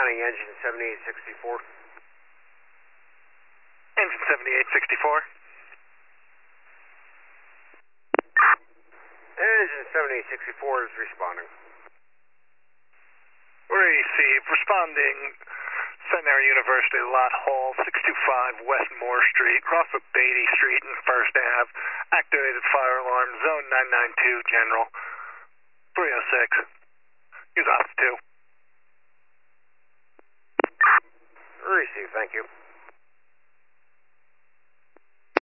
responding, engine 7864. Engine 7864. Engine 7864 is responding. Receive. Responding. Centenary University Lot Hall, 625 West Moore Street, cross of Beatty Street and First Ave. Activated fire alarm, zone 992, General. 306. Use Ops 2. Receive, thank you.